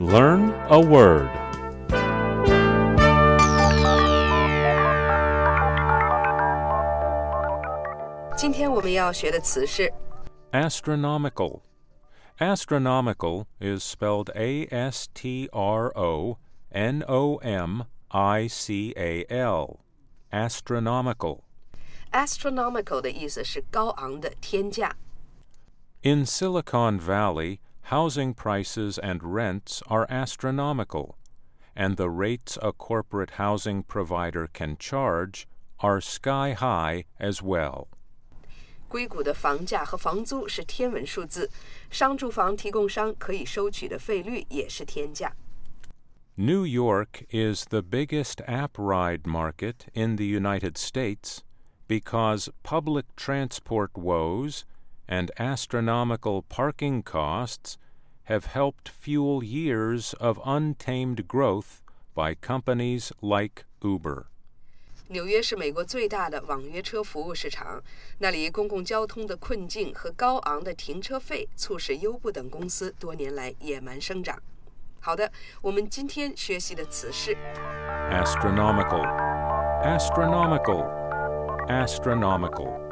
Learn a word. Astronomical. Astronomical is spelled A-S-T-R-O-N-O-M-I-C-A-L. Astronomical. Astronomical 的意思是高昂的天价。 In Silicon Valley, housing prices and rents are astronomical, and the rates a corporate housing provider can charge are sky high as well. 硅谷的房价和房租是天文数字，商住房提供商可以收取的费率也是天价。 New York is the biggest app ride market in the United States because public transport woes and astronomical parking costs have helped fuel years of untamed growth by companies like Uber. 纽约是美国最大的网约车服务市场，那里公共交通的困境和高昂的停车费促使优步等公司多年来野蛮生长。好的，我们今天学习的词是 Astronomical, astronomical, astronomical.